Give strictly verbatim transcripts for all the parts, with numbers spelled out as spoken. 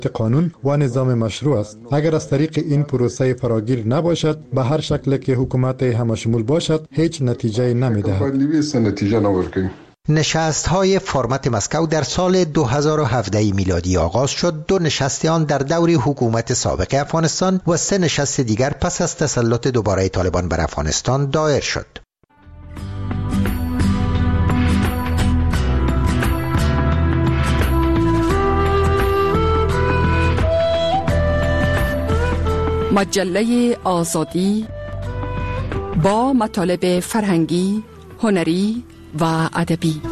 قانون و نظام مشروع است. اگر از طریق این پروسه فراگیر نباشد، به هر شکل که حکومت همشمول باشد هیچ نتیجه نمیدهد. نشست‌های فرمت مسکو در سال دو هزار و هفده میلادی آغاز شد. دو نشست آن در دور حکومت سابق افغانستان و سه نشست دیگر پس از تسلط دوباره طالبان بر افغانستان دایر شد. مجله آزادی با مطالب فرهنگی، هنری و ادبی.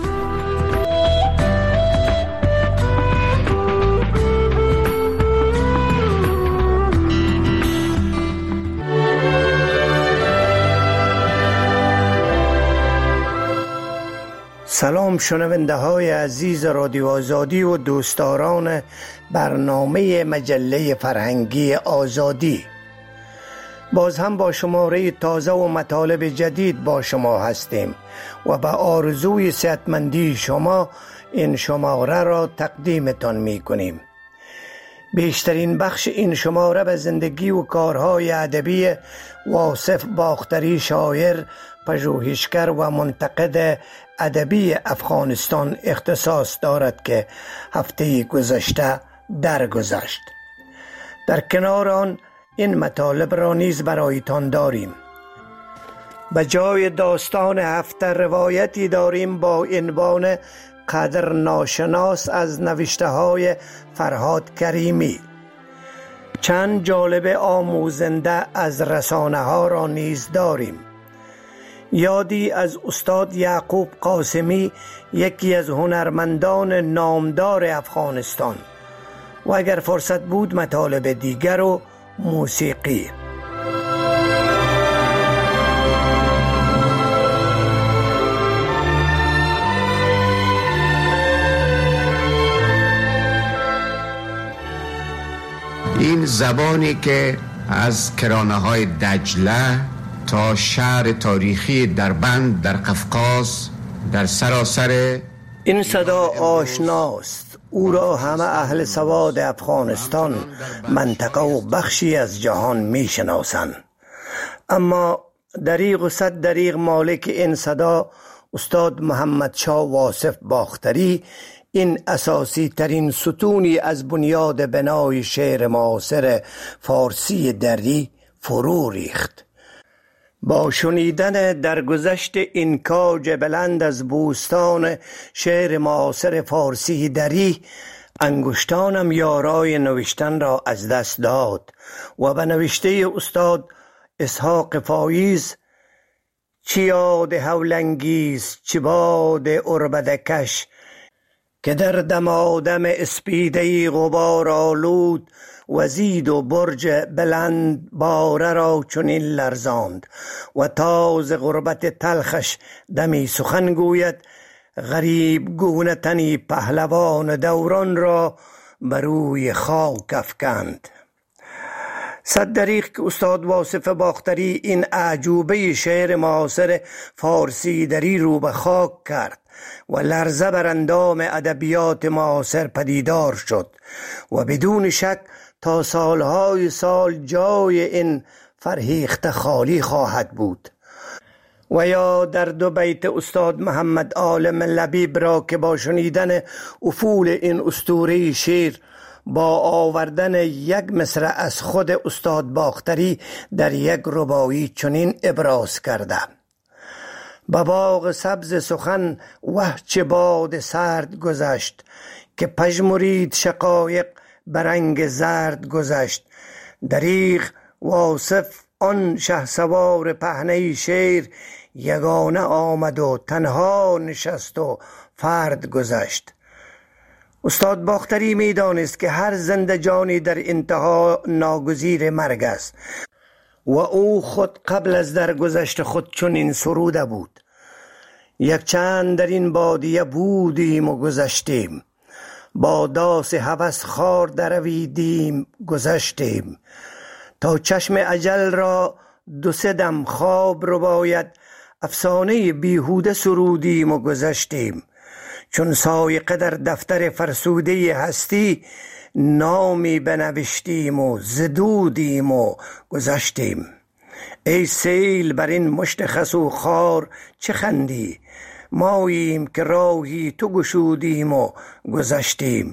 سلام شنونده های عزیز رادیو آزادی و دوستداران برنامه مجله فرهنگی آزادی. باز هم با شماره تازه و مطالب جدید با شما هستیم و به آرزوی صحتمندی شما این شماره را تقدیمتان می کنیم. بیشترین بخش این شماره به زندگی و کارهای ادبی واصف باختری، شاعر، پژوهشگر و منتقد ادبی افغانستان اختصاص دارد که هفته گذشته درگذشت. در کنار آن این مطالب را نیز برایتان داریم. به جای داستان هفته روایتی داریم با عنوان قدر ناشناس از نوشته های فرهاد کریمی. چند جالب آموزنده از رسانه ها را نیز داریم. یادی از استاد یعقوب قاسمی، یکی از هنرمندان نامدار افغانستان، و اگر فرصت بود مطالب دیگر و موسیقی. این زبانی که از کرانه های دجله تا شهر تاریخی دربند در قفقاز در سراسر این صدا آشناست. او را همه اهل سواد افغانستان، منطقه و بخشی از جهان می شناسند. اما دریغ و صد دریغ مالک این صدا استاد محمد شاه واصف باختری این اساسی ترین ستونی از بنیاد بنای شعر معاصر فارسی دری فرو ریخت. با شنیدن درگذشت این کاج بلند از بوستان شعر معاصر فارسی دری، انگشتانم یارای نوشتن را از دست داد و به نوشته استاد اسحاق فایز چی یاد هولنگیز چی باد اربدکش که در دمادم اسپیده غبار آلود وزید و برج بلند باره را چنین لرزاند و تاز غربت تلخش دمی سخن گوید، غریب گونه تنی پهلوان دوران را بر روی خاک افکند. صد دریغ که استاد واصف باختری این اعجوبه شعر معاصر فارسی دری رو به خاک کرد و لرزه بر اندام ادبیات معاصر پدیدار شد و بدون شک تا سالهای سال جای این فرهیخته خالی خواهد بود. و یا در دو بیت استاد محمد عالم لبیب را که با شنیدن افول این اسطوره شعر با آوردن یک مصرع از خود استاد باختری در یک رباعی چنین ابراز کرده: به باغ سبز سخن وه چه باد سرد گذشت، که پژمرید شقایق به رنگ زرد گذشت. دریغ واصف آن شهسوار پهنه شعر، یگانه آمد و تنها نشست و فرد گذشت. استاد باختری می دانست که هر زنده جانی در انتها ناگزیر مرگ است و او خود قبل از درگذشت خود چنین سروده بود: یک چند در این بادیه بودیم و گذشتیم، با داس هوس خار درویدیم گذشتیم، تا چشم اجل را دو سه دم خواب رو باید، افسانه بیهوده سرودیم و گذشتیم. چون سایقه در دفتر فرسوده هستی، نامی بنوشتیم و زدودیم و گذشتیم. ای سیل بر این مشت خس و خار چه خندی؟ ماییم که راهی تو گشودیم و گذشتیم.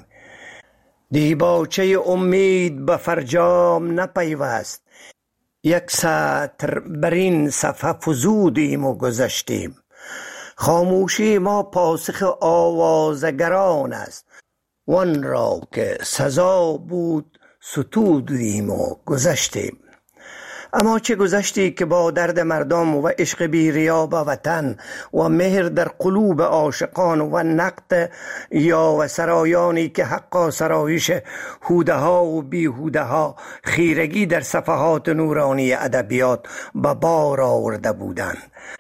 دیباچه امید به فرجام نپیوست، یک سطر بر این صفحه فزودیم و گذشتیم. خاموشی ما پاسخ آوازگران است، وان را که سزا بود ستودیم و گذشتیم. اما چه گذشتی که با درد مردم و عشق بی ریا به وطن و مهر در قلوب عاشقان و نقد یا و سرایانی که حقا سرایش هوده ها و بیهوده ها خیرگی در صفحات نورانی ادبیات به بار آورده بودند.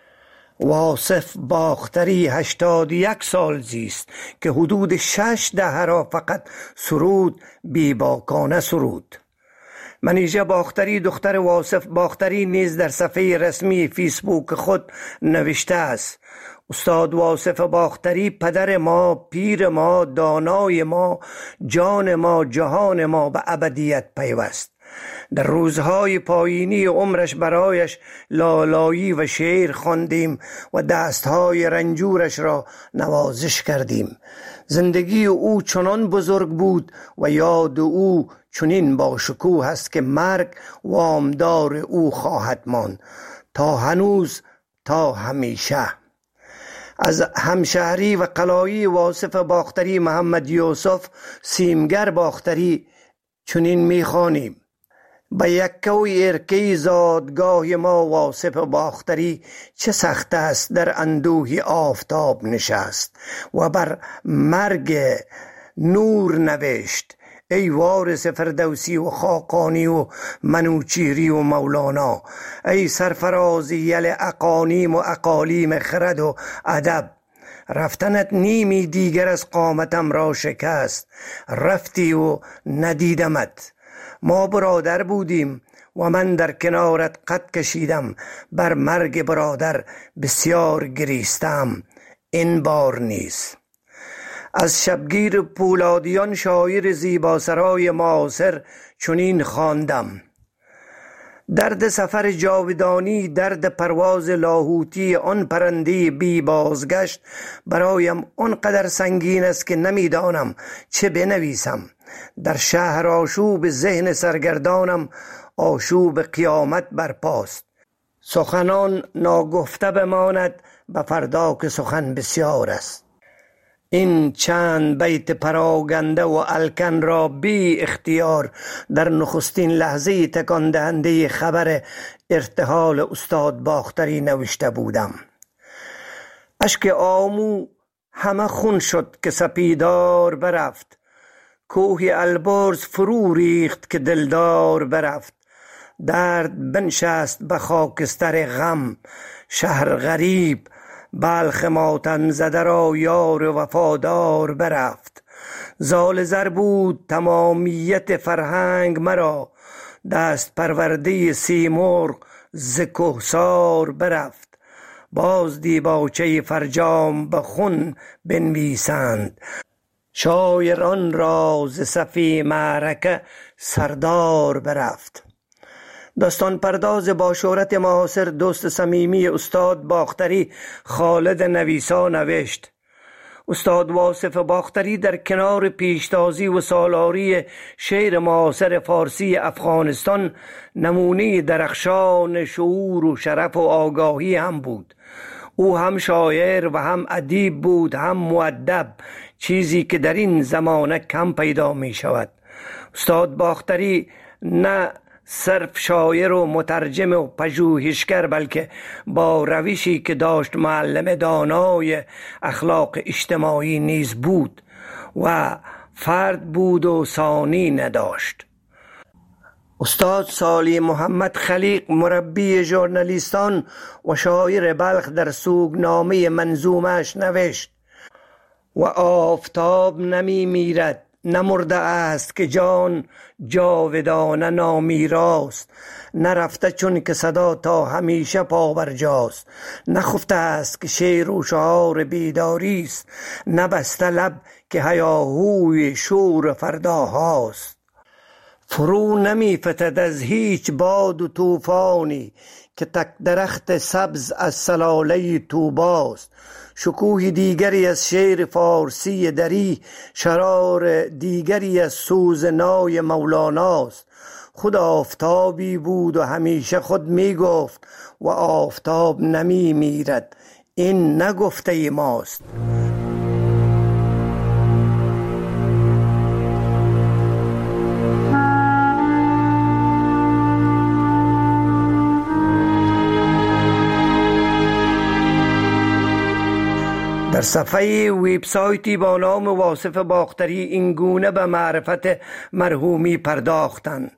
واصف باختری هشتاد یک سال زیست که حدود شش دهه را فقط سرود بی باکانه سرود. منیژه باختری دختر واصف باختری نیز در صفحه رسمی فیسبوک خود نوشته است: استاد واصف باختری پدر ما، پیر ما، دانای ما، جان ما، جهان ما به ابدیت پیوست. در روزهای پایینی عمرش برایش لالایی و شعر خواندیم و دستهای رنجورش را نوازش کردیم. زندگی او چنان بزرگ بود و یاد او چنین با شکوه است که مرگ وامدار او خواهد ماند تا هنوز تا همیشه. از همشهری و قلایی واصف باختری محمد یوسف سیمگر باختری چنین میخوانیم: به یکه و ارکه زادگاه ما واصف باختری چه سخت است در اندوه آفتاب نشست و بر مرگ نور نوشت. ای وارث فردوسی و خاقانی و منوچیری و مولانا، ای سرفراز یل اقانیم و اقالیم خرد و ادب، رفتنت نیمی دیگر از قامتم را شکست. رفتی و ندیدمت. ما برادر بودیم و من در کنارت قد کشیدم، بر مرگ برادر بسیار گریستم، این بار نیست. از شبگیر پولادیان شاعر زیباسرای معاصر چنین خواندم: درد سفر جاودانی، درد پرواز لاهوتی آن پرنده بی بازگشت برایم آنقدر سنگین است که نمیدانم چه بنویسم. در شهر آشوب ذهن سرگردانم آشوب قیامت برپاست. سخنان ناگفته بماند به فردا که سخن بسیار است. این چند بیت پراگنده و الکن را بی اختیار در نخستین لحظه تکان دهنده خبر ارتحال استاد باختری نوشته بودم. اشک آمو همه خون شد که سپیدار برفت، کوه البرز فرو ریخت که دلدار برفت. درد بنشست به خاکستر غم، شهر غریب بلخ ماتم زده را یار وفادار برفت. زال زر بود تمامیت فرهنگ مرا، دست پرورده سیمرغ ز کهسار برفت. باز دیباچه فرجام به خون بنویسند، شاعران را ز صفی معرکه سردار برفت. داستان پرداز با شهرت معاصر دوست صمیمی استاد باختری خالد نویسا نوشت: استاد واصف باختری در کنار پیشتازی و سالاری شعر معاصر فارسی افغانستان نمونه درخشان شعور و شرف و آگاهی هم بود. او هم شاعر و هم ادیب بود، هم مؤدب، چیزی که در این زمانه کم پیدا می شود. استاد باختری نه صرف شاعر و مترجم و پژوهشگر، بلکه با روشی که داشت معلم دانای اخلاق اجتماعی نیز بود و فرد بود و ثانی نداشت. استاد سالی محمد خلیق مربی ژورنالیستان و شاعر بلخ در سوگنامه منظومش نوشت: و آفتاب نمی میرد نمرده است که جان جاودانه نامیراست، نرفته چون که صدا تا همیشه پابرجاست. نخفته است که شعر و شعار بیداری است، نبسته لب که هیاهوی شور فرداهاست. فرو نمی فتد از هیچ باد و طوفانی، که تک درخت سبز از سلاله طوباست. شکوه دیگری از شعر فارسی دری، شرار دیگری از سوز نای مولاناست. خود آفتابی بود و همیشه خود می گفت، و آفتاب نمی میرد، این نگفته ماست. در صفحه ویبسایتی با نام واصف باختری این گونه به معرفت مرحومی پرداختند: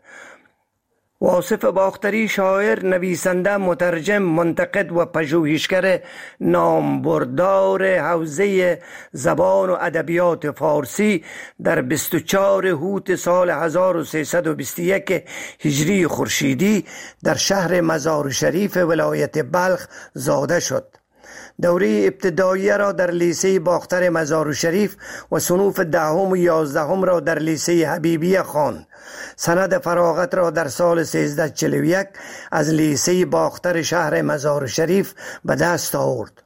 واصف باختری شاعر، نویسنده، مترجم، منتقد و پژوهشگر نامبردار حوزه زبان و ادبیات فارسی در بیست و چهار هوت سال هزار و سیصد و بیست و یک هجری خورشیدی در شهر مزار شریف ولایت بلخ زاده شد. دوره ابتدایی را در لیسه باختر مزار شریف و صنوف دهم و یازدهم را در لیسه حبیبیه خواند. سند فراغت را در سال سیزده و چهل و یک از لیسه باختر شهر مزار شریف به دست آورد.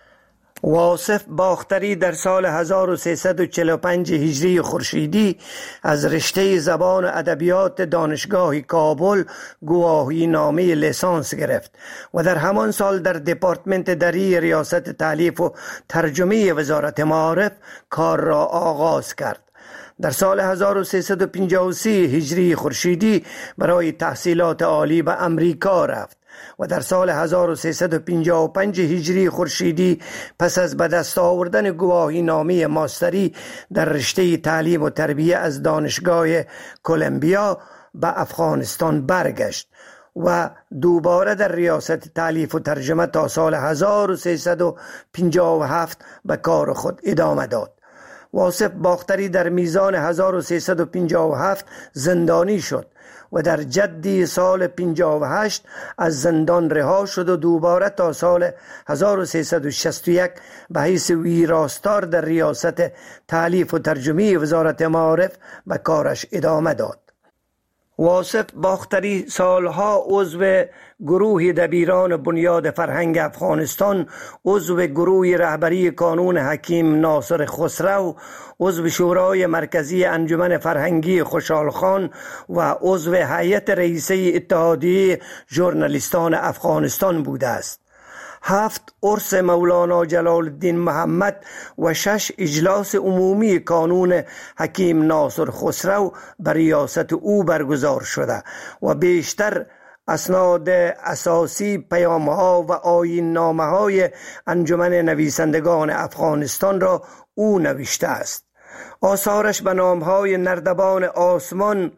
واصف باختری در سال هزار و سیصد و چهل و پنج هجری خورشیدی از رشته زبان و ادبیات دانشگاه کابل گواهی نامه لیسانس گرفت و در همان سال در دپارتمنت دری ریاست تالیف و ترجمه وزارت معارف کار را آغاز کرد. در سال هزار و سیصد و پنجاه و سه هجری خورشیدی برای تحصیلات عالی به امریکا رفت و در سال هزار و سیصد و پنجاه و پنج هجری خورشیدی پس از به دست آوردن گواهی نامه ماستری در رشته تعلیم و تربیه از دانشگاه کلمبیا به افغانستان برگشت و دوباره در ریاست تالیف و ترجمه تا سال هزار و سیصد و پنجاه و هفت به کار خود ادامه داد. واصف باختری در میزان هزار و سیصد و پنجاه و هفت زندانی شد و در جدی سال پنجاه و هشت از زندان رها شد و دوباره تا سال هزار و سیصد و شصت و یک به حیث ویراستار در ریاست تالیف و ترجمه وزارت معارف به کارش ادامه داد. واصف باختری سالها عضو گروه دبیران بنیاد فرهنگ افغانستان، عضو گروه رهبری کانون حکیم ناصر خسرو، عضو شورای مرکزی انجمن فرهنگی خوشحال خان و عضو هیئت رئیسه اتحادیه ژورنالیستان افغانستان بوده است. هفت عرس مولانا جلال الدین محمد و شش اجلاس عمومی کانون حکیم ناصر خسرو بر ریاست او برگزار شده و بیشتر اسناد اساسی، پیام‌ها و آیین نامه‌های انجمن نویسندگان افغانستان را او نوشته است. آثارش به نام‌های نردبان آسمان،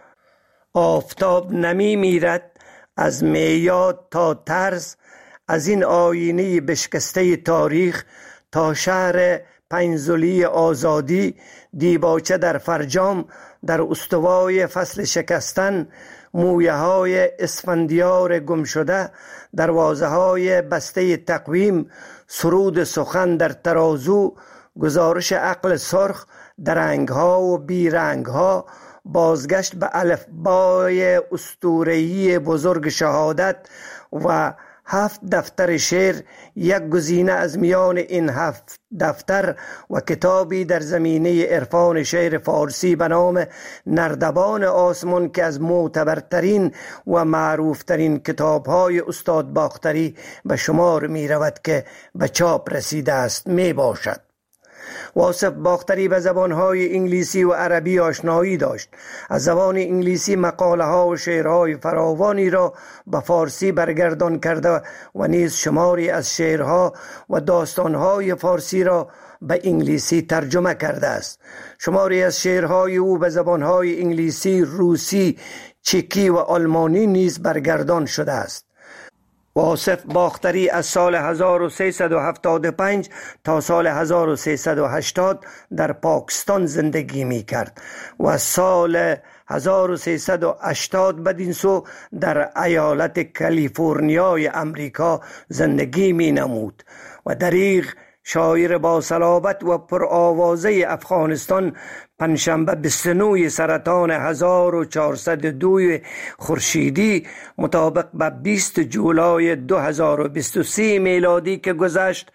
آفتاب نمی میرد، از میاد تا طرز، از این آینه بشکسته تاریخ تا شهر پنزلی آزادی، دیباچه در فرجام، در استوای فصل شکستن، مویه های اسفندیار گم شده، دروازه های بسته تقویم، سرود سخن در ترازو، گزارش عقل سرخ، درنگ ها و بیرنگ ها، بازگشت به الفبای اسطوره‌ای بزرگ شهادت و هفت دفتر شعر، یک گزینه از میان این هفت دفتر و کتابی در زمینه عرفان شعر فارسی به نام نردبان آسمان که از معتبرترین و معروفترین کتاب‌های استاد باختری به شمار می رود که به چاپ رسیده است می باشد. واصف باختری به زبانهای انگلیسی و عربی آشنایی داشت. از زبان انگلیسی مقاله ها و شعرهای فراوانی را به فارسی برگردان کرده و نیز شماری از شعرها و داستانهای فارسی را به انگلیسی ترجمه کرده است. شماری از شعرهای او به زبانهای انگلیسی، روسی، چکی و آلمانی نیز برگردان شده است. واصف باختری از سال هزار و سیصد و هفتاد و پنج تا سال هزار و سیصد و هشتاد در پاکستان زندگی می کرد و از سال هزار و سیصد و هشتاد بدین سو در ایالت کالیفرنیای امریکا زندگی می نمود و دریغ شاعر با صلابت و پرآوازه افغانستان پنجشنبه بیست و نه سرطان هزار و چهارصد و دو خورشیدی مطابق به بیست جولای دو هزار و بیست و سه میلادی که گذشت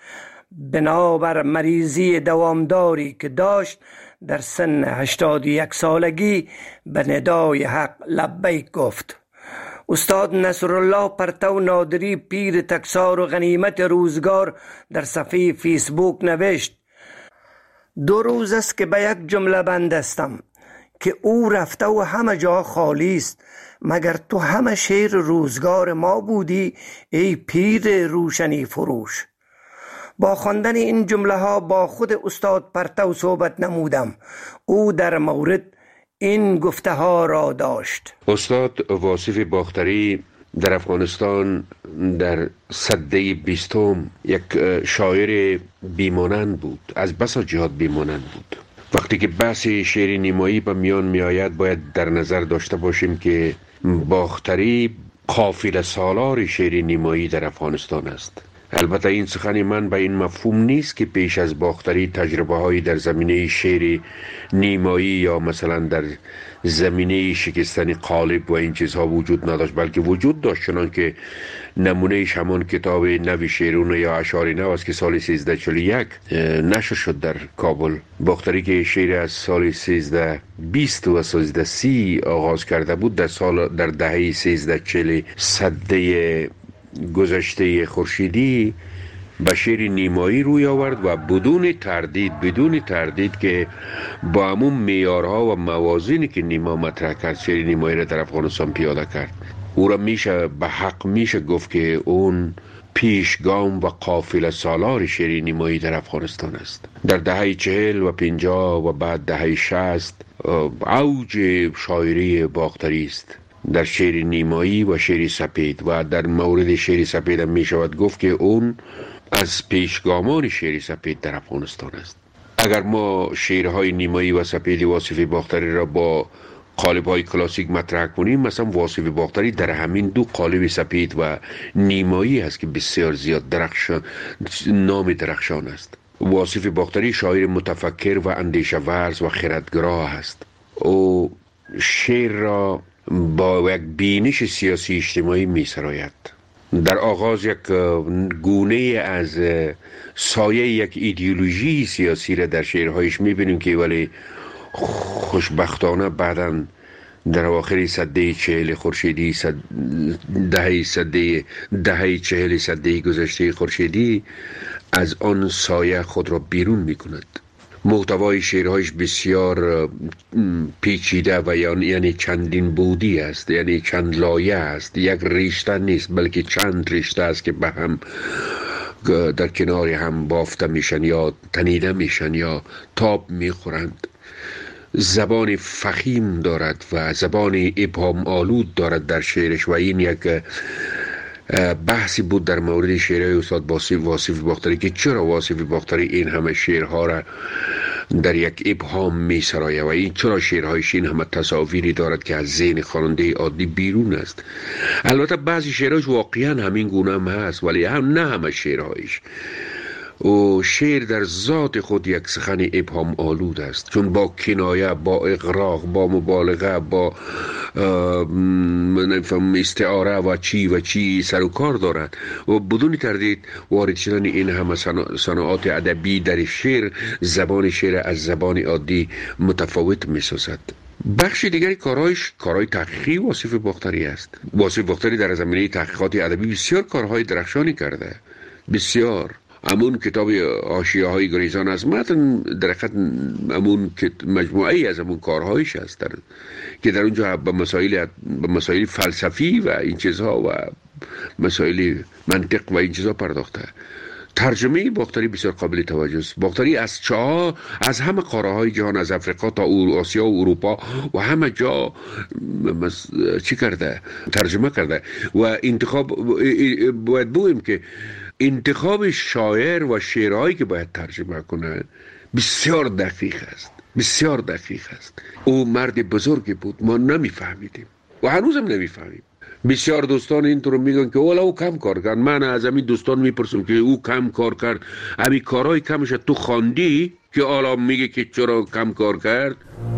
بنابر مریضی دوامداری که داشت در سن هشتاد و یک سالگی به ندای حق لبیک گفت. استاد نصرالله پرتو نادری پیر تکسار و غنیمت روزگار در صفحه فیسبوک نوشت: دو روز است که به یک جمله بند هستم که او رفته و همه جا خالی است، مگر تو همه شعر روزگار ما بودی ای پیر روشنی فروش. با خواندن این جمله ها با خود استاد پرتو صحبت نمودم. او در مورد این گفته ها را داشت. استاد واصف باختری در افغانستان در سده بیستم یک شاعر بیمانند بود، از بسا جهات بیمانند بود. وقتی که بحث شعر نیمایی به میان می آید باید در نظر داشته باشیم که باختری قافله سالار شعر نیمایی در افغانستان است. البته این سخن من به این مفهوم نیست که پیش از باختری تجربه هایی در زمینه شعر نیمایی یا مثلا در زمینه شکستن قالب و این چیزها وجود نداشت، بلکه وجود داشت، چنان که نمونهش همان کتاب نوی شیرون یا اشعار نو است که سال سیزده چهل و یک نشر شد در کابل. باختری که شعر از سال سیزده بیست و سیزده سی آغاز کرده بود در سال در دهه سیزده چهل سده گذشته خورشیدی به شعر نیمایی روی آورد و بدون تردید بدون تردید که با همون معیارها و موازینی که نیما مطرح کرد شعر نیمایی را در افغانستان پیاده کرد. او را میشه به حق میشه گفت که اون پیشگام و قافله سالار شعر نیمایی در افغانستان است. در دهه چهل و پنجاه و بعد دهه شصت اوج شاعری باختری است در شعر نیمایی و شعر سپید، و در مورد شعر سپید هم می شود گفت که اون از پیشگامان شعر سپید در افغانستان است. اگر ما شعرهای نیمایی و سپید واصف باختری را با قالب‌های کلاسیک مطرح کنیم، مثلا واصف باختری در همین دو قالب سپید و نیمایی است که بسیار زیاد درخشان نام درخشان است. واصف باختری شاعر متفکر و اندیشه ورز و خردگراه است. او شعر را با یک بینش سیاسی اجتماعی می سراید. در آغاز یک گونه از سایه یک ایدئولوژی سیاسی را در شعرهایش می بینیم که ولی خوشبختانه بعداً در آخر سده چهل خورشیدی صد دهه سده دهه چهل سده گذشته خورشیدی از آن سایه خود را بیرون می کند. محتوای شعرهایش بسیار پیچیده و یعنی چندین بودی است، یعنی چند لایه است، یک رشته نیست بلکه چند رشته است که به هم در کنار هم بافته میشن یا تنیده میشن یا تاب میخورند. زبان فخیم دارد و زبان ابهام آلود دارد در شعرش و این یک بحثی بود در مورد شعرهای استاد واصف باختری که چرا واصف باختری این همه شعرها را در یک ابهام می سرایه و این چرا شعرهایش این همه تصاویری دارد که از ذهن خواننده عادی بیرون است. البته بعضی شعرهایش واقعا همین گونه هم هست ولی هم نه همه شعرهایش. و شعر در ذات خود یک سخن ابهام آلود است، چون با کنایه، با اغراق، با مبالغه، با استعاره و چی و چی سر و کار دارد و بدون تردید وارد شدن این همه صناعات ادبی در شعر زبان شعر از زبان عادی متفاوت می سازد. بخش دیگری کارهایش کارهای تحقیقی واصف باختری است. واصف باختری در زمینه تحقیقات ادبی بسیار کارهای درخشانی کرده، بسیار. همون کتاب حاشیه های گریزان از متن در حقیقت همون مجموعه ای از همون کارهایش است در... که در اونجا به مسائل به مسائل فلسفی و این چیزها و مسائل منطق و این چیزها پرداخته. ترجمه باختری بسیار قابل توجه است. باختری از چه از همه قاره های جهان، از افریقا تا آسیا و اروپا و همه جا چی کرده، ترجمه کرده. و انتخاب باید بگویم که انتخاب شاعر و شعرهایی که باید ترجمه کنه بسیار دقیق است، بسیار دقیق است. او مرد بزرگی بود، ما نمیفهمیدیم و هنوزم نمیفهمیم. بسیار دوستان اینطور میگن که اولا او کم کار کرد. من از همین دوستان میپرسم که او کم کار کرد، همین کارهای کمش تو خواندی که حالا میگه که چرا کم کار کرد؟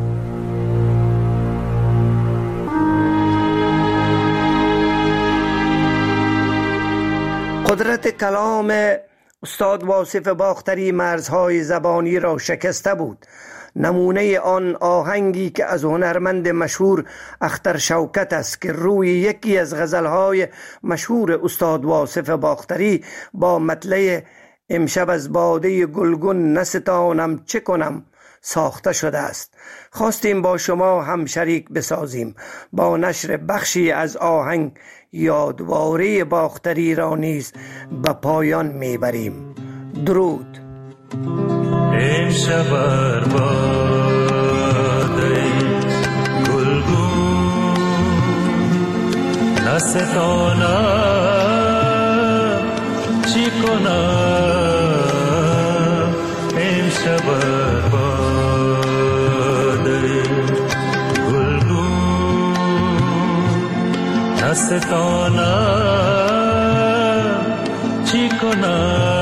قدرت کلام استاد واصف باختری مرزهای زبانی را شکسته بود. نمونه آن آهنگی که از هنرمند مشهور اختر شوکت است که روی یکی از غزلهای مشهور استاد واصف باختری با مطلع امشب از باده گلگون نستانم چه کنم ساخته شده است. خواستیم با شما هم شریک بسازیم. با نشر بخشی از آهنگ یادواره باختری را نیز به پایان میبریم. درود. امشب بر باده گلگون نستانم چی کنم. امشب بر باده گلگون نستانم چی کنم.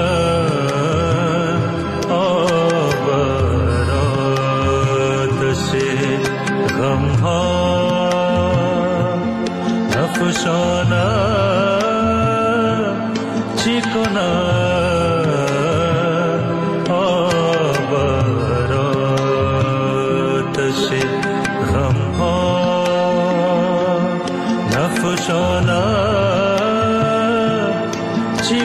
نفشانم چی کنم. آب آتش غم ها نفشانم چی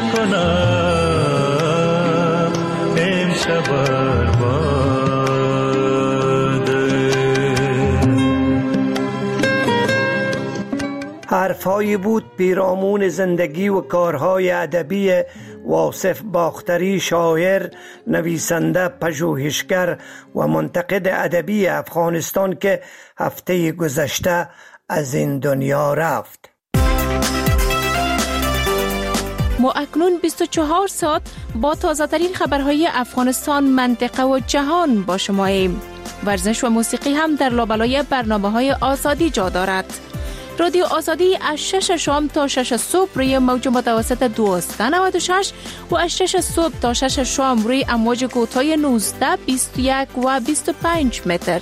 کنم. امشب بر حرفهایی بود پیرامون زندگی و کارهای ادبی واصف باختری، شاعر، نویسنده، پژوهشگر و منتقد ادبی افغانستان که هفته گذشته از این دنیا رفت. ما اکنون بیست و چهار ساعت با تازه‌ترین خبرهای افغانستان، منطقه و جهان با شماییم. ورزش و موسیقی هم در لابلای برنامه‌های آزادی جا دارد. رادیو آزادی از شش شام تا شش صبح روی موج متوسط دویست و نود و شش و از شش صبح تا شش شام روی امواج کوتاه نوزده، بیست و یک و بیست و پنج متر.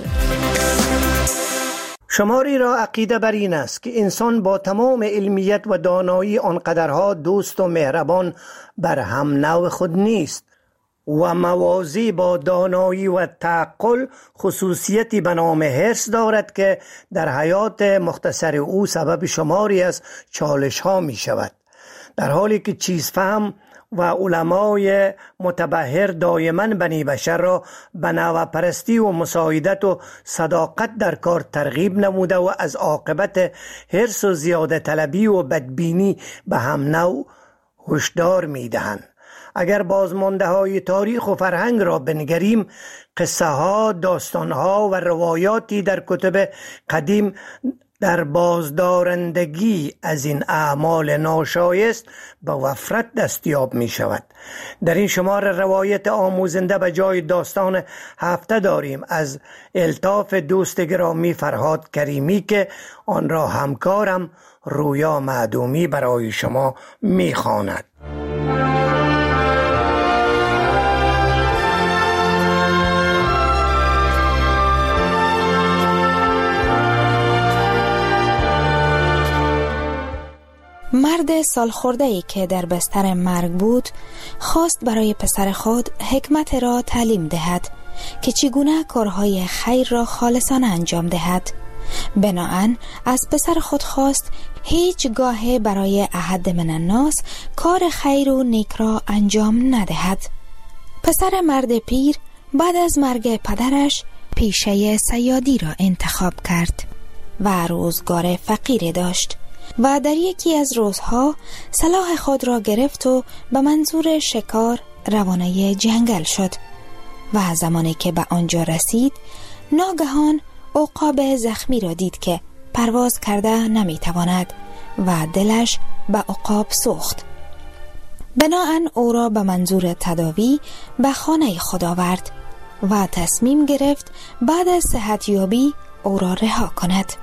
شماری را عقیده بر این است که انسان با تمام علمیت و دانایی آنقدرها دوست و مهربان بر هم نوع خود نیست و موازی با دانایی و تعقل خصوصیتی به نام حرص دارد که در حیات مختصر او سبب شماری از چالش ها می شود، در حالی که چیز فهم و علمای متبحر دائما بنی بشر را به نوع پرستی و مساعدت و صداقت در کار ترغیب نموده و از عاقبت حرص و زیاده طلبی و بدبینی به هم نوع هشدار می دهند. اگر بازمانده های تاریخ و فرهنگ را بنگریم، قصه ها، داستان ها و روایاتی در کتب قدیم در بازدارندگی از این اعمال ناشایست به وفرت دستیاب می شود. در این شمار روایت آموزنده به جای داستان هفته داریم از الطاف دوست گرامی فرهاد کریمی که آن را همکارم رویا معدومی برای شما می خواند. مرد سالخورده‌ای که در بستر مرگ بود خواست برای پسر خود حکمت را تعلیم دهد که چگونه کارهای خیر را خالصانه انجام دهد. بناهن از پسر خود خواست هیچ گاه برای احد من الناس کار خیر و نیک را انجام ندهد. پسر مرد پیر بعد از مرگ پدرش پیشه صیادی را انتخاب کرد و روزگار فقیری داشت و در یکی از روزها سلاح خود را گرفت و به منظور شکار روانه جنگل شد و زمانی که به آنجا رسید ناگهان عقاب زخمی را دید که پرواز کرده نمیتواند و دلش به عقاب سوخت. بناهن او را به منظور تداوی به خانه خود آورد و تصمیم گرفت بعد از صحتیابی او را رها کند.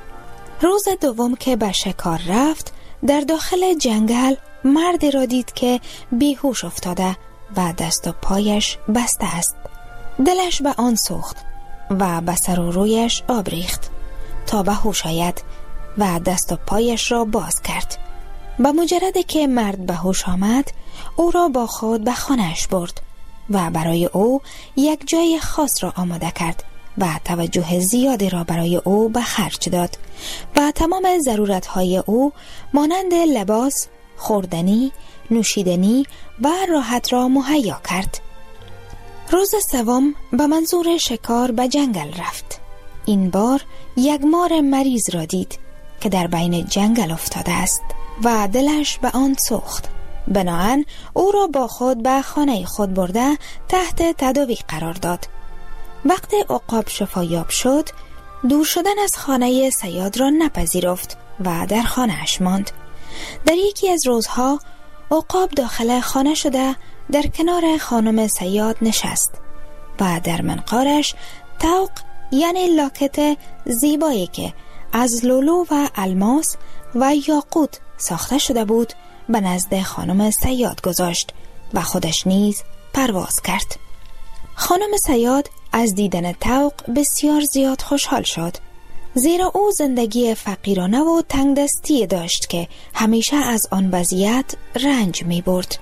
روز دوم که به شکار رفت در داخل جنگل مردی را دید که بیهوش افتاده و دست و پایش بسته است. دلش به آن سوخت و به سر و رویش آب ریخت تا به هوش آید و دست و پایش را باز کرد. به مجرد که مرد به هوش آمد او را با خود به خانه‌اش برد و برای او یک جای خاص را آماده کرد و توجه زیادی را برای او به خرج داد و تمام ضرورت‌های او مانند لباس، خوردنی، نوشیدنی و راحت را مهیا کرد. روز سوم به منظور شکار به جنگل رفت. این بار یک مار مریض را دید که در بین جنگل افتاده است و دلش به آن سوخت. بناهن او را با خود به خانه خود برده تحت تداوی قرار داد. وقتی عقاب شفایاب شد دور شدن از خانه صیاد را نپذیرفت و در خانه‌اش ماند. در یکی از روزها عقاب داخل خانه شده در کنار خانم صیاد نشست و در منقارش طوق یعنی لاکت زیبایی که از لولو و الماس و یاقوت ساخته شده بود به نزد خانم صیاد گذاشت و خودش نیز پرواز کرد. خانم صیاد از دیدن طوق بسیار زیاد خوشحال شد، زیرا او زندگی فقیرانه و تنگ دستی داشت که همیشه از آن وضعیت رنج می برد.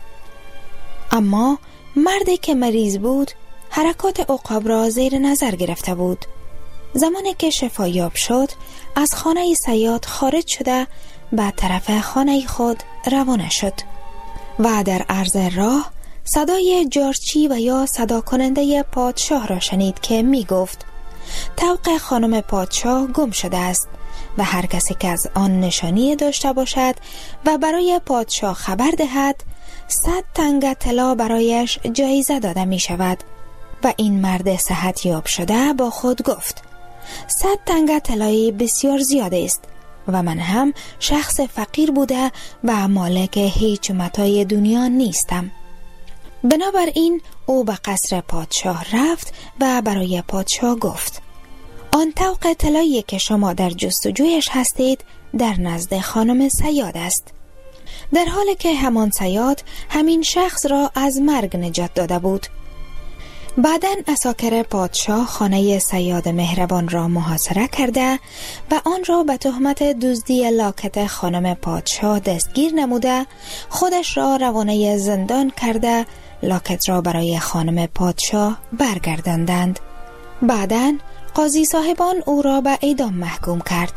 اما مردی که مریض بود حرکات عقاب را زیر نظر گرفته بود. زمانی که شفایاب شد از خانه صیاد خارج شده به طرف خانه خود روانه شد و در عرض راه صدای جارچی و یا صدا کننده پادشاه را شنید که می گفت طوق خانم پادشاه گم شده است و هر کسی که از آن نشانی داشته باشد و برای پادشاه خبر دهد صد تنگ طلا برایش جایزه داده می شود. و این مرد صحت یاب شده با خود گفت صد تنگ طلایی بسیار زیاده است و من هم شخص فقیر بوده و مالک هیچ متاع دنیا نیستم. بنابراین او به قصر پادشاه رفت و برای پادشاه گفت آن طوق طلایی که شما در جستجویش هستید در نزد خانم صیاد است. در حالی که همان صیاد همین شخص را از مرگ نجات داده بود. بعداً عساکر پادشاه خانه صیاد مهربان را محاصره کرده و آن را به تهمت دزدی لاکت خانم پادشاه دستگیر نموده خودش را روانه زندان کرده لاکت را برای خانم پادشاه برگرداندند. بعداً قاضی صاحبان او را به اعدام محکوم کرد.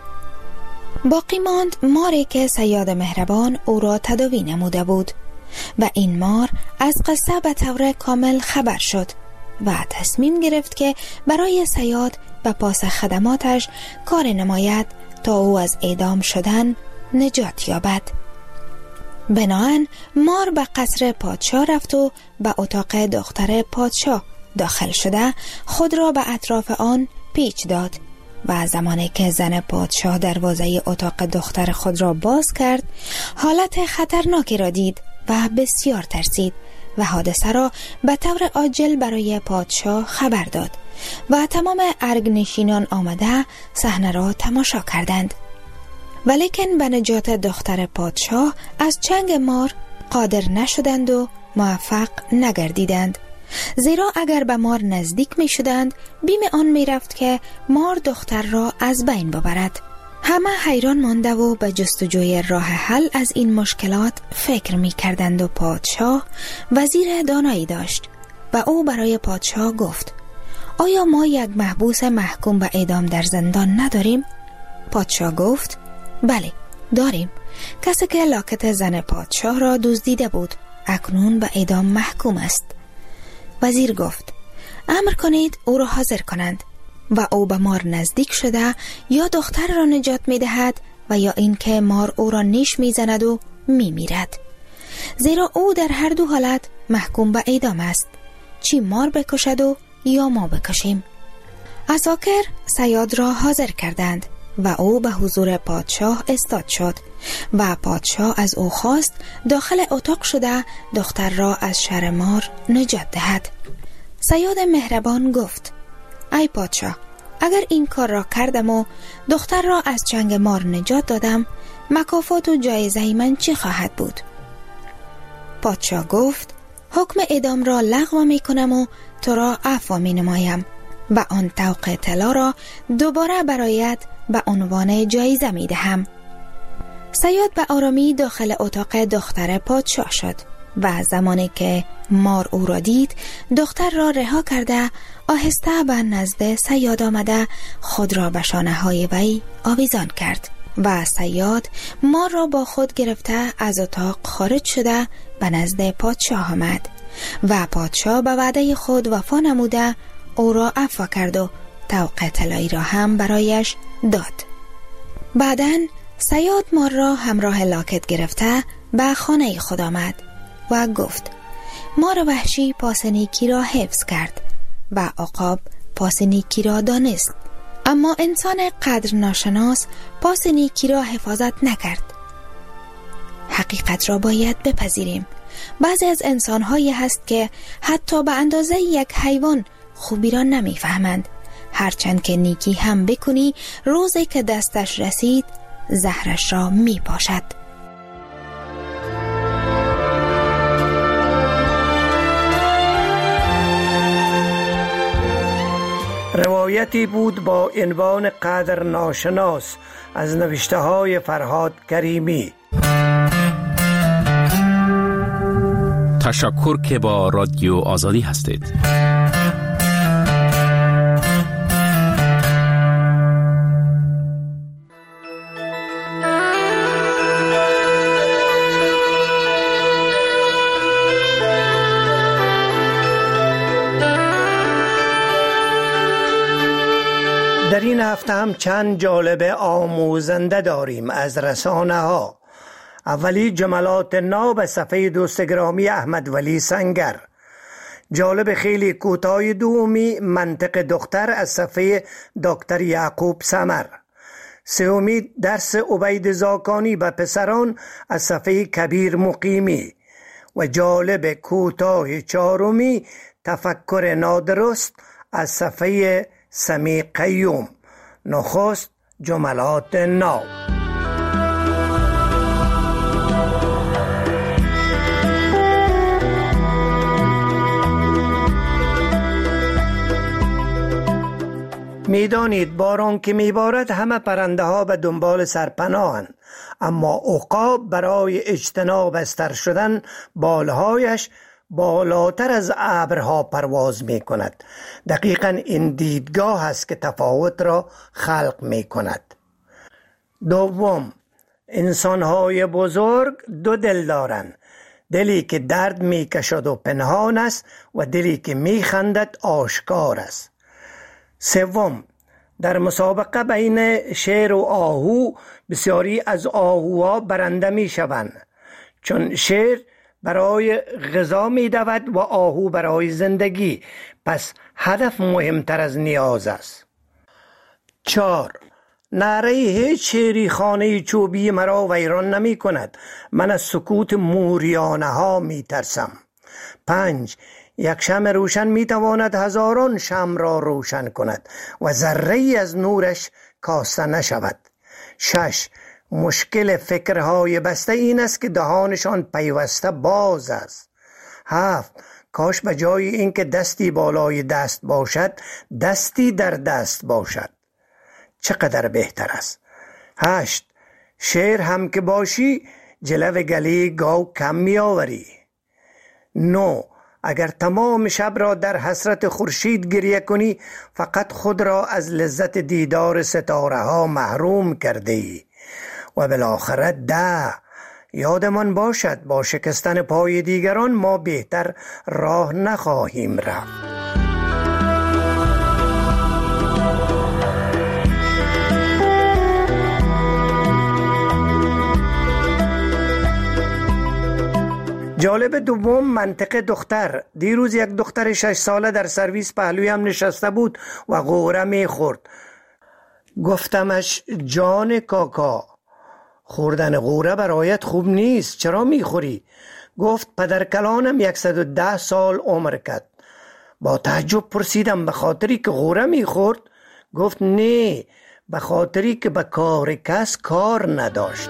باقی ماند ماری که صیاد مهربان او را تداوی نموده بود و این مار از قصه به طور کامل خبر شد و تصمیم گرفت که برای صیاد و پاس خدماتش کار نماید تا او از اعدام شدن نجات یابد. بناهن مار به قصر پادشاه رفت و به اتاق دختر پادشاه داخل شده خود را به اطراف آن پیچ داد و زمانی که زن پادشاه دروازه اتاق دختر خود را باز کرد حالت خطرناکی را دید و بسیار ترسید و حادثه را به طور عاجل برای پادشاه خبر داد و تمام ارگنشینان آمده صحنه را تماشا کردند. ولیکن به نجات دختر پادشاه از چنگ مار قادر نشدند و موفق نگردیدند، زیرا اگر به مار نزدیک می شدند بیم آن می رفت که مار دختر را از بین ببرد. همه حیران مانده و به جستجوی راه حل از این مشکلات فکر می کردند و پادشاه وزیر دانایی داشت و او برای پادشاه گفت آیا ما یک محبوس محکوم به اعدام در زندان نداریم؟ پادشاه گفت بله داریم، کسی که لاکت زن پادشاه را دزدیده بود اکنون به اعدام محکوم است. وزیر گفت امر کنید او را حاضر کنند و او به مار نزدیک شده یا دختر را نجات می دهد و یا اینکه مار او را نیش میزند و میمیرد، زیرا او در هر دو حالت محکوم به اعدام است، چی مار بکشد و یا ما بکشیم. عساکر صیاد را حاضر کردند و او به حضور پادشاه استاد شد و پادشاه از او خواست داخل اتاق شده دختر را از شر مار نجات دهد. صیاد مهربان گفت: ای پادشاه، اگر این کار را کردم و دختر را از چنگ مار نجات دادم، مکافات و جایزه من چی خواهد بود؟ پادشاه گفت: حکم اعدام را لغو می کنم و تو را عفو می نمایم و آن طوق طلا را دوباره برایت به عنوان جایزه می دهم. صیاد به آرامی داخل اتاق دختر پادشاه شد و زمانی که مار او را دید، دختر را رها کرده آهسته به نزد صیاد آمده خود را به شانه های وی آویزان کرد و صیاد مار را با خود گرفته از اتاق خارج شده به نزد پادشاه آمد و پادشاه به وعده خود وفا نموده او را عفو کرد و طوق طلایی را هم برایش داد. بعداً صیاد مار را همراه لاکت گرفته به خانه خود آمد و گفت: مار وحشی پاس نیکی را حفظ کرد و عقاب پاس نیکی را دانست، اما انسان قدر ناشناس پاس نیکی را حفاظت نکرد. حقیقت را باید بپذیریم. بعضی از انسان‌هایی هست که حتی به اندازه یک حیوان خوبی را نمی‌فهمند. هرچند که نیکی هم بکنی، روزی که دستش رسید زهرش را می‌پاشد. روایتی بود با عنوان قدر ناشناس از نوشته های فرهاد کریمی. تشکر که با رادیو آزادی هستید. در این هفته هم چند جالب آموزنده داریم از رسانه ها. اولی جملات ناب صفحه دوست گرامی احمد ولی سنگر. جالب خیلی کوتاه دومی منطق دختر از صفحه دکتر یعقوب سمر. سومی درس عبید زاکانی به پسران از صفحه کبیر مقیمی. و جالب کوتاه چهارمی تفکر نادرست از صفحه سمی قیوم. نخست جملات ناب. میدانید باران که میبارد همه پرنده ها به دنبال سرپناهند، اما عقاب برای اجتناب از تر شدن بالهایش بالاتر از ابرها پرواز می کند. دقیقاً این دیدگاه است که تفاوت را خلق می کند. دوم، انسان‌های بزرگ دو دل دارند، دلی که درد می کشد و پنهان است و دلی که می خندد آشکار است. سوم، در مسابقه بین شیر و آهو بسیاری از آهوها برنده می شوند، چون شیر برای غذا می دود و آهو برای زندگی، پس هدف مهمتر از نیاز است. چهار، نعره هیچ شیری خانه چوبی مرا ویران نمی کند، من از سکوت موریانه ها می ترسم. پنج، یک شمع روشن می تواند هزاران شمع را روشن کند و ذره از نورش کاسته نشود. شش، مشکل فکرهای بسته این است که دهانشان پیوسته باز است. هفت، کاش به جای اینکه دستی بالای دست باشد دستی در دست باشد، چقدر بهتر است. هشت، شیر هم که باشی جلو گلی گاو کم می آوری. نو، اگر تمام شب را در حسرت خورشید گریه کنی فقط خود را از لذت دیدار ستاره ها محروم کرده ای. و بالاخره ده، یادمان باشد با شکستن پای دیگران ما بهتر راه نخواهیم رفت. جالب دوم منطقه دختر. دیروز یک دختر شش ساله در سرویس پهلویم نشسته بود و غوره می خورد. گفتمش جان کاکا، خوردن غوره برایت خوب نیست، چرا می خوری؟ گفت پدر کلانم صد و ده سال عمر کرد. با تعجب پرسیدم به خاطری که غوره می خورد؟ گفت نه، به خاطری که به کار کس کار نداشت.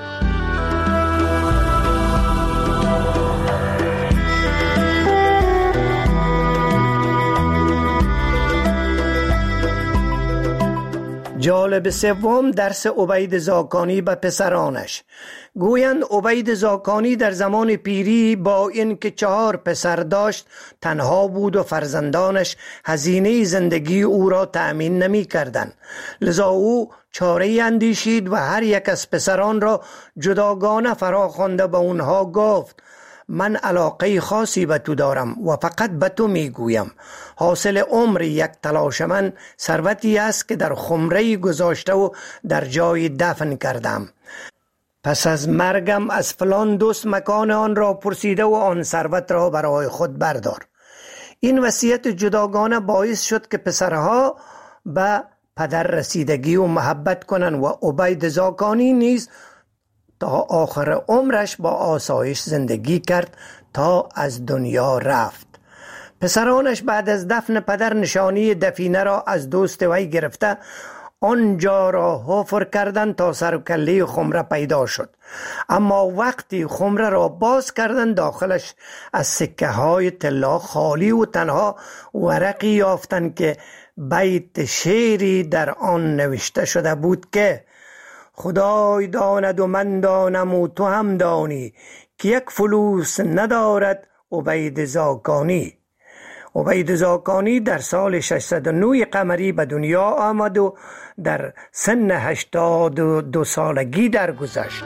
جالب سوم درس عبید زاکانی به پسرانش. گویند عبید زاکانی در زمان پیری با این که چهار پسر داشت تنها بود و فرزندانش هزینه زندگی او را تأمین نمی کردند. لذا او چاره اندیشید و هر یک از پسران را جداگانه فرا خوانده به اونها گفت من علاقه خاصی به تو دارم و فقط به تو میگویم. حاصل عمر یک تلاش من ثروتی است که در خمره گذاشته و در جای دفن کردم. پس از مرگم از فلان دوست مکان آن را پرسیده و آن ثروت را برای خود بردار. این وصیت جداگانه باعث شد که پسرها به پدر رسیدگی و محبت کنند و عبید زاکانی نیز تا آخر عمرش با آسایش زندگی کرد تا از دنیا رفت. پسرانش بعد از دفن پدر نشانی دفینه را از دوست وی گرفته آنجا را حفر کردند تا سر و کله خمره پیدا شد. اما وقتی خمره را باز کردند داخلش از سکه های طلا خالی و تنها ورقی یافتند که بیت شعری در آن نوشته شده بود که خدای داند و من دانم و تو هم دانی که یک فلوس ندارد عبید زاکانی. عبید زاکانی در سال ششصد و نه قمری به دنیا آمد و در سن هشتاد و دو سالگی درگذشت.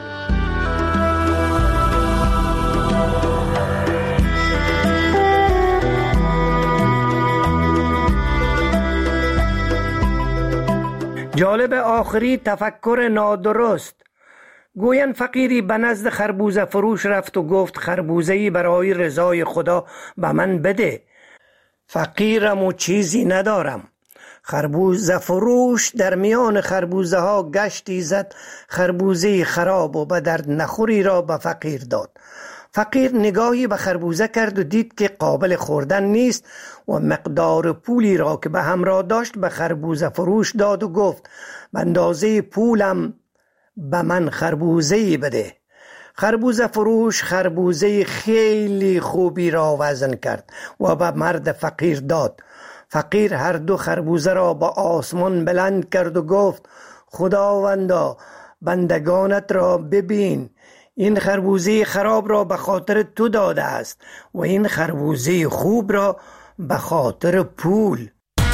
جالب آخری تفکر نادرست. گویند فقیری به نزد خربوزه فروش رفت و گفت خربوزه‌ای برای رضای خدا به من بده، فقیرم و چیزی ندارم. خربوزه فروش در میان خربوزه ها گشتی زد، خربوزه خراب و به درد نخوری را به فقیر داد. فقیر نگاهی به خربوزه کرد و دید که قابل خوردن نیست و مقدار پولی را که به همراه داشت به خربوزه فروش داد و گفت به اندازه پولم به من خربوزه‌ای بده. خربوزه فروش خربوزه خیلی خوبی را وزن کرد و به مرد فقیر داد. فقیر هر دو خربوزه را به آسمان بلند کرد و گفت خداوندا بندگانت را ببین، این خربوزه خراب را به خاطر تو داده است و این خربوزه خوب را به خاطر پول.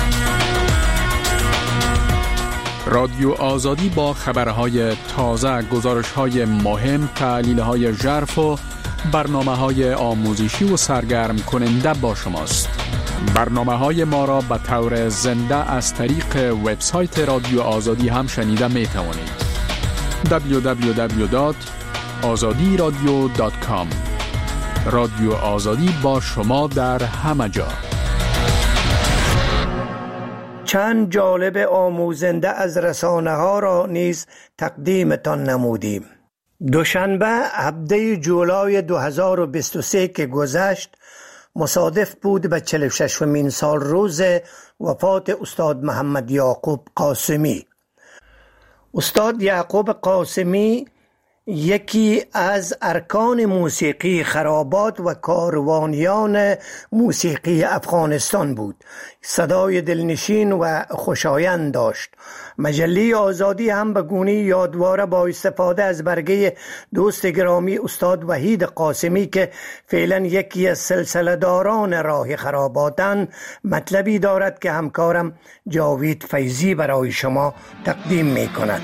رادیو آزادی با خبرهای تازه، گزارشهای مهم، تحلیلهای ژرف و برنامه‌های آموزشی و سرگرم کننده با شماست. برنامه‌های ما را به طور زنده از طریق وبسایت رادیو آزادی هم شنیده می توانید. دبلیو دبلیو دبلیو دات آزادی رادیو دات کام. رادیو آزادی با شما در همه جا. چند جالب آموزنده از رسانه ها را نیز تقدیمتان نمودیم. دوشنبه هفده جولای دو هزار و بیست و سه که گذشت مصادف بود به چهل و ششمین سال روز وفات استاد محمد یعقوب قاسمی. استاد یعقوب قاسمی یکی از ارکان موسیقی خرابات و کاروانیان موسیقی افغانستان بود. صدای دلنشین و خوشایند داشت. مجله آزادی هم به گونه یادواره با استفاده از برگه دوست گرامی استاد وحید قاسمی که فعلا یکی از سلسله داران راه خراباتن مطلبی دارد که همکارم جاوید فیضی برای شما تقدیم می کند.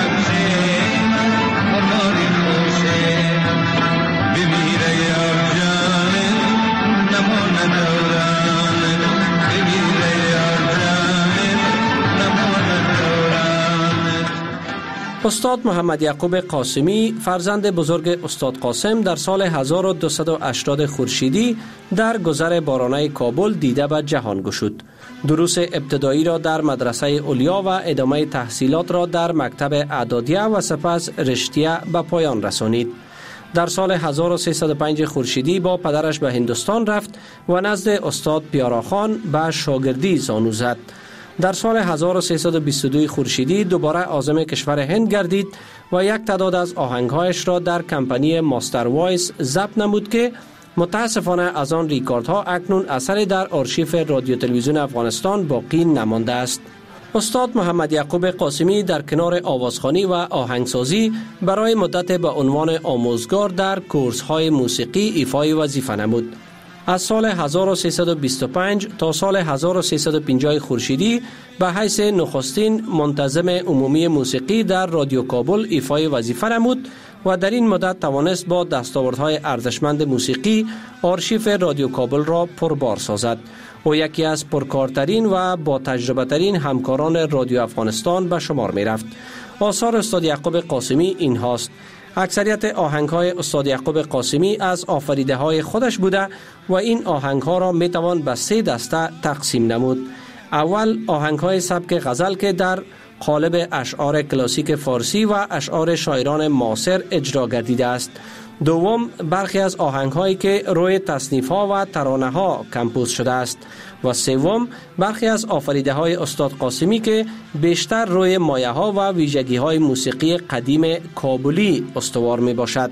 Bimire ya استاد محمد یعقوب قاسمی فرزند بزرگ استاد قاسم در سال هزار و دویست و هشتاد خورشیدی در گذر بارانه کابل دیده به جهان گشود. دروس ابتدایی را در مدرسه علیا و ادامه تحصیلات را در مکتب اعدادیه و سپس رشتیه به پایان رسانید. در سال هزار و سیصد و پنج خورشیدی با پدرش به هندوستان رفت و نزد استاد پیاراخان به شاگردی زانو زد. در سال هزار و سیصد و بیست و دو خورشیدی دوباره عازم کشور هند گردید و یک تعداد از آهنگهایش را در کمپانی ماستر وایس ضبط نمود که متاسفانه از آن ریکاردها اکنون اثری در آرشیف رادیو تلویزیون افغانستان باقی نمانده است. استاد محمد یعقوب قاسمی در کنار آوازخوانی و آهنگسازی برای مدت به عنوان آموزگار در کورس‌های موسیقی ایفای وظیفه نمود. از سال هزار و سیصد و بیست و پنج تا سال هزار و سیصد و پنجاه خورشیدی به حیث نخستین منتظم عمومی موسیقی در رادیو کابل ایفای وظیفه نمود و در این مدت توانست با دستاوردهای ارزشمند موسیقی آرشیف رادیو کابل را پربار سازد. او یکی از پرکارترین و با تجربه ترین همکاران رادیو افغانستان به شمار می رفت. آثار استاد یعقوب قاسمی این هاست: اکثریت آهنگ‌های استاد یعقوب قاسمی از آفریده‌های خودش بوده و این آهنگ‌ها را می‌توان به سه دسته تقسیم نمود. اول آهنگ‌های سبک غزل که در قالب اشعار کلاسیک فارسی و اشعار شاعران معاصر اجرا گردیده است. دوم برخی از آهنگ‌هایی که روی تصنیف‌ها و ترانه‌ها کمپوز شده است و سوم برخی از آفریده‌های استاد قاسمی که بیشتر روی مایه‌ها و ویژگی‌های موسیقی قدیم کابلی استوار می‌باشد.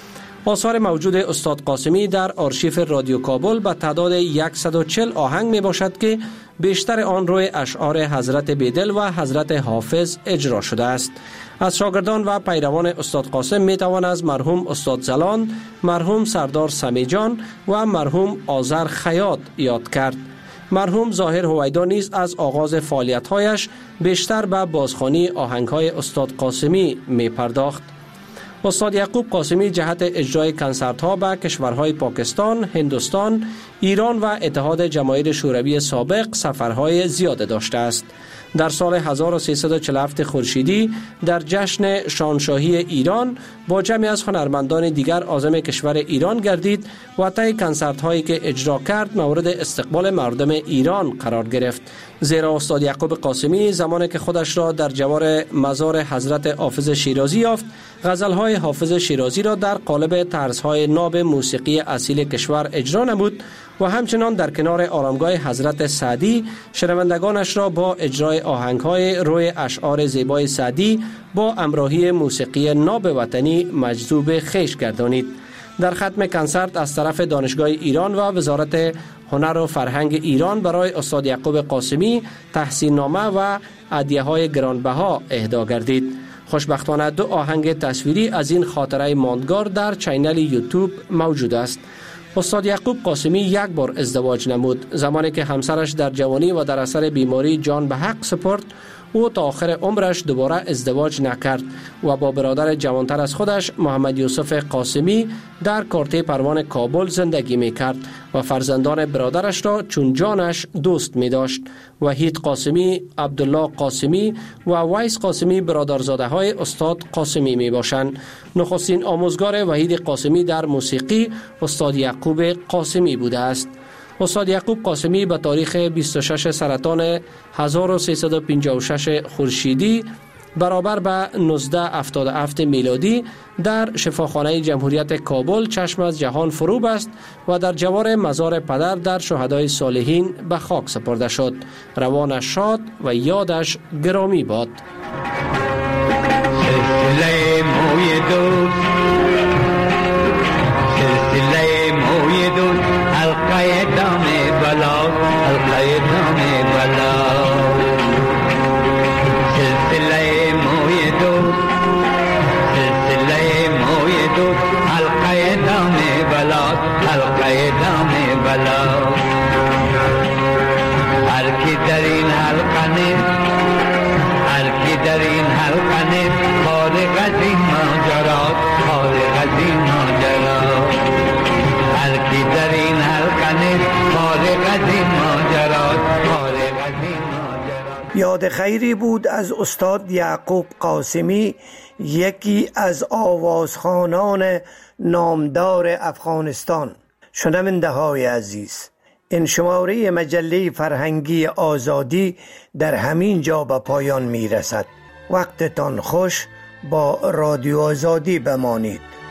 آثار موجود استاد قاسمی در آرشیف رادیو کابل به تعداد صد و چهل آهنگ می‌باشد که بیشتر آن روی اشعار حضرت بیدل و حضرت حافظ اجرا شده است. از شاگردان و پیروان استاد قاسم می توان از مرحوم استاد زلان، مرحوم سردار سمیجان و مرحوم آذر خیاط یاد کرد. مرحوم ظاهر هویدا نیز از آغاز فعالیت‌هایش بیشتر به بازخوانی آهنگ‌های استاد قاسمی می پرداخت. استاد یعقوب قاسمی جهت اجرای کنسرت‌ها به کشورهای پاکستان، هندوستان، ایران و اتحاد جماهیر شوروی سابق سفرهای زیاده داشته است. در سال هزار و سیصد و چهل و هفت خورشیدی در جشن شاهنشاهی ایران با جمعی از هنرمندان دیگر عازم کشور ایران گردید و طی کنسرت هایی که اجرا کرد مورد استقبال مردم ایران قرار گرفت. زیرا استاد یعقوب قاسمی زمانی که خودش را در جوار مزار حضرت حافظ شیرازی یافت، غزل‌های حافظ شیرازی را در قالب طرزهای ناب موسیقی اصیل کشور اجرا نمود و همچنان در کنار آرامگاه حضرت سعدی شنوندگانش را با اجرای آهنگ‌های روی اشعار زیبای سعدی با همراهی موسیقی ناب وطنی مجذوب خویش گردانید. در ختم کنسرت از طرف دانشگاه ایران و وزارت هنر و فرهنگ ایران برای استاد یعقوب قاسمی تحسین نامه و هدیه‌های گرانبها اهدا گردید. خوشبختانه دو آهنگ تصویری از این خاطره ماندگار در چینل یوتیوب موجود است. استاد یعقوب قاسمی یک بار ازدواج نمود. زمانی که همسرش در جوانی و در اثر بیماری جان به حق سپرد، او تا آخر عمرش دوباره ازدواج نکرد و با برادر جوانتر از خودش محمد یوسف قاسمی در کارته پروان کابل زندگی می کرد و فرزندان برادرش را چون جانش دوست می داشت. وحید قاسمی، عبدالله قاسمی و ویس قاسمی برادرزاده های استاد قاسمی می باشند. نخستین آموزگار وحید قاسمی در موسیقی استاد یعقوب قاسمی بوده است. استاد یعقوب قاسمی به تاریخ بیست و شش سرطان هزار و سیصد و پنجاه و شش خورشیدی برابر به نوزده هفتاد و هفت میلادی در شفاخانه جمهوریت کابل چشم از جهان فرو بست و در جوار مزار پدر در شهدای صالحین به خاک سپرده شد. روانش شاد و یادش گرامی باد. سلسله موی دوست، سلسله موی دوست، حلقه دام بلا، حلقه دام بلا. سلسله موی دوست، سلسله موی دوست، حلقه دام بلا، حلقه دام بلا. هر کی در این حلقه نیست، هر کی در این حلقه نیست، خارج از این ماجرا، خارج از این ماجرا. هر کی در این حلقه نیست، خارج از این ماجرا، خارج از این ماجرا. نماد خیری بود از استاد یعقوب قاسمی، یکی از آوازخوانان نامدار افغانستان. شنونده های عزیز، این شماره مجله فرهنگی آزادی در همین جا به پایان می رسد. وقتتان خوش، با رادیو آزادی بمانید.